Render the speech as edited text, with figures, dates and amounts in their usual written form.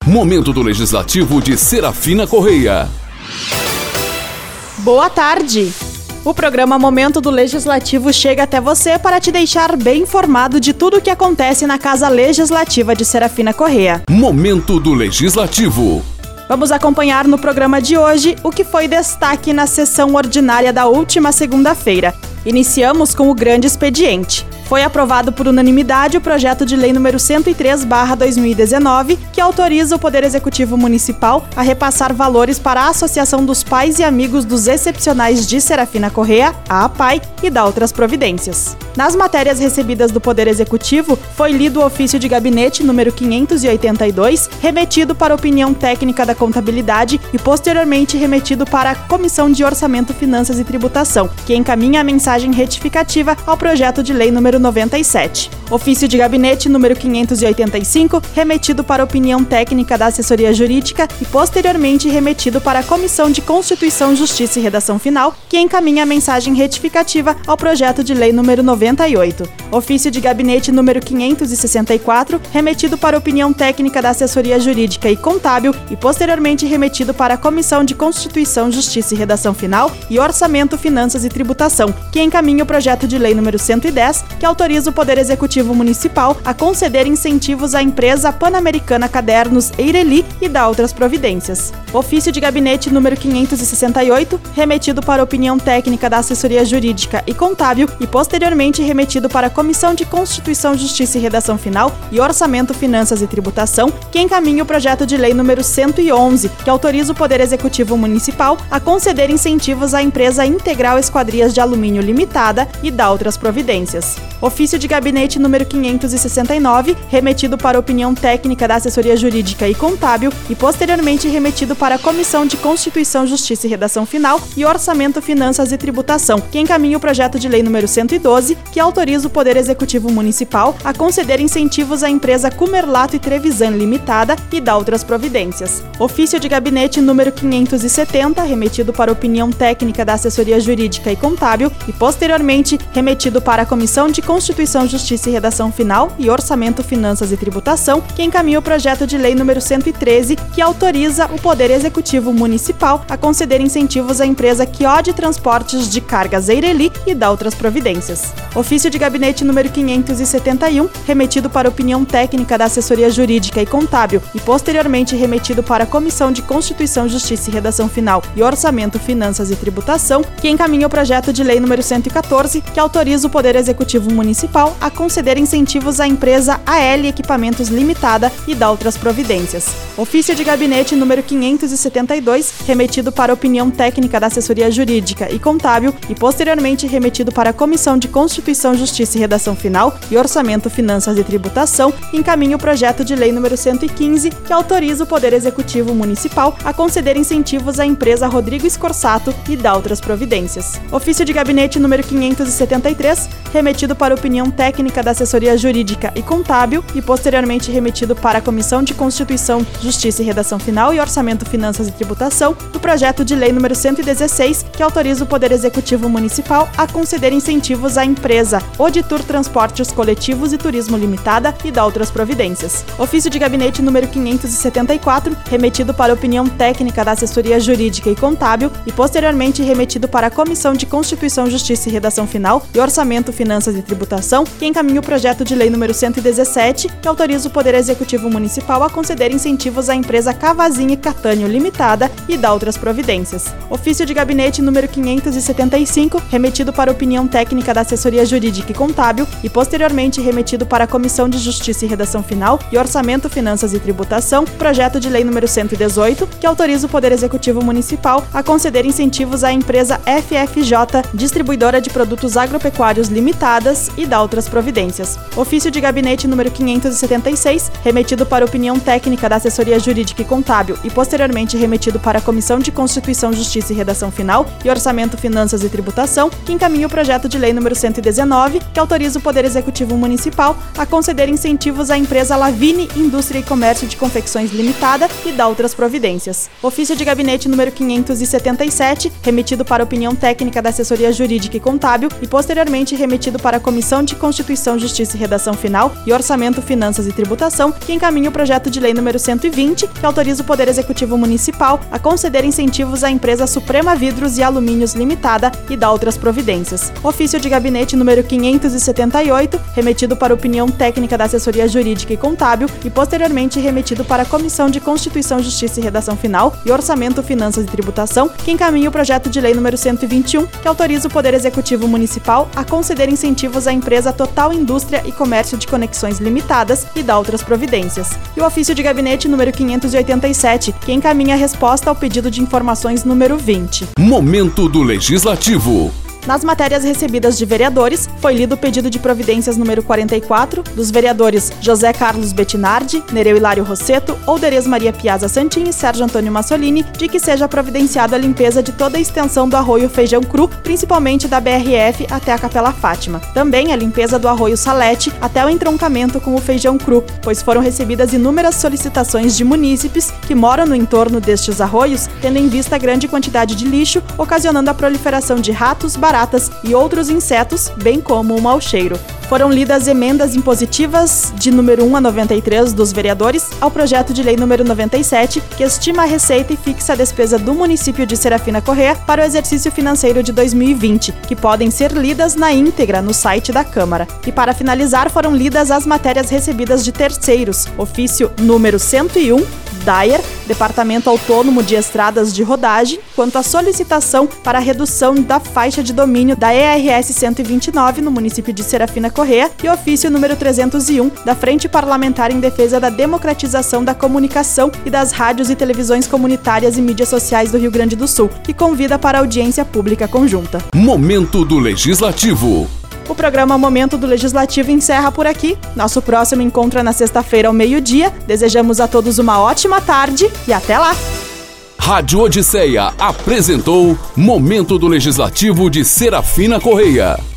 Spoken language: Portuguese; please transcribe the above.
Momento do Legislativo de Serafina Correia. Boa tarde! O programa Momento do Legislativo chega até você para te deixar bem informado de tudo o que acontece na Casa Legislativa de Serafina Correia. Momento do Legislativo. Vamos acompanhar no programa de hoje o que foi destaque na sessão ordinária da última segunda-feira. Iniciamos com o grande expediente. Foi aprovado por unanimidade o projeto de lei número 103/2019, que autoriza o Poder Executivo Municipal a repassar valores para a Associação dos Pais e Amigos dos Excepcionais de Serafina Correia, a APAI, e dá outras providências. Nas matérias recebidas do Poder Executivo, foi lido o ofício de gabinete número 582, remetido para opinião técnica da contabilidade e posteriormente remetido para a Comissão de Orçamento, Finanças e Tributação, que encaminha a mensagem retificativa ao projeto de lei número 97. Ofício de gabinete número 585, remetido para opinião técnica da assessoria jurídica e posteriormente remetido para a Comissão de Constituição, Justiça e Redação Final, que encaminha a mensagem retificativa ao projeto de lei número 98. Ofício de gabinete número 564, remetido para opinião técnica da assessoria jurídica e contábil e posteriormente remetido para a Comissão de Constituição, Justiça e Redação Final e Orçamento, Finanças e Tributação, que encaminha o projeto de lei número 110, que autoriza o Poder Executivo Municipal a conceder incentivos à empresa Pan-Americana Cadernos Eireli e dá outras providências. Ofício de gabinete número 568, remetido para opinião técnica da assessoria jurídica e contábil e posteriormente remetido para a Comissão de Constituição, Justiça e Redação Final e Orçamento, Finanças e Tributação, que encaminha o projeto de lei número 111, que autoriza o Poder Executivo Municipal a conceder incentivos à empresa Integral Esquadrias de Alumínio Limitada e dá outras providências. Ofício de gabinete número 569, remetido para opinião técnica da assessoria jurídica e contábil e posteriormente remetido para a Comissão de Constituição, Justiça e Redação Final e Orçamento, Finanças e Tributação, que encaminha o projeto de lei número 112, que autoriza o Poder Executivo Municipal a conceder incentivos à empresa Cumerlato e Trevisan Limitada e dá outras providências. Ofício de gabinete número 570, remetido para opinião técnica da assessoria jurídica e contábil e posteriormente remetido para a Comissão de Constituição, Justiça e Redação Final e Orçamento, Finanças e Tributação, que encaminha o projeto de lei número 113, que autoriza o Poder Executivo Municipal a conceder incentivos à empresa QOD Transportes de Cargas Eireli e dá outras providências. Ofício de gabinete número 571, remetido para opinião técnica da assessoria jurídica e contábil e posteriormente remetido para a Comissão de Constituição, Justiça e Redação Final e Orçamento, Finanças e Tributação, que encaminha o projeto de lei número 114, que autoriza o Poder Executivo Municipal a conceder incentivos à empresa AL Equipamentos Limitada e dá outras providências. Ofício de gabinete número 572, remetido para opinião técnica da assessoria jurídica e contábil e posteriormente remetido para a Comissão de Constituição, Justiça e Redação Final e Orçamento, Finanças e Tributação, encaminha o projeto de lei número 115, que autoriza o Poder Executivo Municipal a conceder incentivos à empresa Rodrigo Scorsato e dá outras providências. Ofício de gabinete número 573, remetido para opinião técnica da assessoria jurídica e contábil e posteriormente remetido para a Comissão de Constituição, Justiça e Redação Final e Orçamento, Finanças e Tributação, o projeto de lei número 116, que autoriza o Poder Executivo Municipal a conceder incentivos à empresa Oditur Transportes Coletivos e Turismo Limitada e dá outras providências. Ofício de gabinete número 574, remetido para opinião técnica da assessoria jurídica e contábil e posteriormente remetido para a Comissão de Constituição, Justiça e Redação Final e Orçamento, Finanças e Tributação, que encaminha o projeto de lei número 117, que autoriza o Poder Executivo Municipal a conceder incentivos à empresa Cavazinho e Catânio Limitada e dá outras providências. Ofício de gabinete número 575, remetido para opinião técnica da assessoria jurídica e contábil e posteriormente remetido para a Comissão de Justiça e Redação Final e Orçamento, Finanças e Tributação, projeto de lei número 118, que autoriza o Poder Executivo Municipal a conceder incentivos à empresa FFJ, distribuidora de produtos agropecuários limitadas e dá outras providências. Ofício de gabinete número 576, remetido para opinião técnica da assessoria jurídica e contábil e posteriormente remetido para a Comissão de Constituição, Justiça e Redação Final e Orçamento, Finanças e Tributação, que encaminha o projeto de lei número 119, que autoriza o Poder Executivo Municipal a conceder incentivos à empresa Lavini Indústria e Comércio de Confecções Limitada e dá outras providências. Ofício de gabinete número 577, remetido para opinião técnica da assessoria jurídica e contábil e posteriormente remetido para a Comissão Comissão de Constituição, Justiça e Redação Final e Orçamento, Finanças e Tributação, que encaminha o projeto de lei número 120, que autoriza o Poder Executivo Municipal a conceder incentivos à empresa Suprema Vidros e Alumínios Limitada e dá outras providências. Ofício de gabinete número 578, remetido para opinião técnica da Assessoria Jurídica e Contábil e posteriormente remetido para a Comissão de Constituição, Justiça e Redação Final e Orçamento, Finanças e Tributação, que encaminha o projeto de lei número 121, que autoriza o Poder Executivo Municipal a conceder incentivos à empresa Total Indústria e Comércio de Conexões Limitadas e dá outras providências. E o ofício de gabinete número 587, que encaminha a resposta ao pedido de informações número 20. Momento do Legislativo. Nas matérias recebidas de vereadores, foi lido o pedido de providências número 44, dos vereadores José Carlos Bettinardi, Nereu Hilário Rosseto, Olderez Maria Piazza Santini e Sérgio Antônio Massolini, de que seja providenciado a limpeza de toda a extensão do arroio Feijão Cru, principalmente da BRF até a Capela Fátima. Também a limpeza do arroio Salete até o entroncamento com o Feijão Cru, pois foram recebidas inúmeras solicitações de munícipes que moram no entorno destes arroios, tendo em vista a grande quantidade de lixo, ocasionando a proliferação de ratos, baratas e outros insetos, bem como o mau cheiro. Foram lidas emendas impositivas de número 1 a 93 dos vereadores ao projeto de lei número 97, que estima a receita e fixa a despesa do município de Serafina Corrêa para o exercício financeiro de 2020, que podem ser lidas na íntegra no site da Câmara. E para finalizar, foram lidas as matérias recebidas de terceiros, ofício número 101, DAER, Departamento Autônomo de Estradas de Rodagem, quanto à solicitação para a redução da faixa de domínio da ERS 129 no município de Serafina Corrêa e ofício número 301 da Frente Parlamentar em Defesa da Democratização da Comunicação e das Rádios e Televisões Comunitárias e Mídias Sociais do Rio Grande do Sul, que convida para a audiência pública conjunta. Momento do Legislativo. O programa Momento do Legislativo encerra por aqui. Nosso próximo encontro é na sexta-feira ao meio-dia. Desejamos a todos uma ótima tarde e até lá! Rádio Odisseia apresentou Momento do Legislativo de Serafina Corrêa.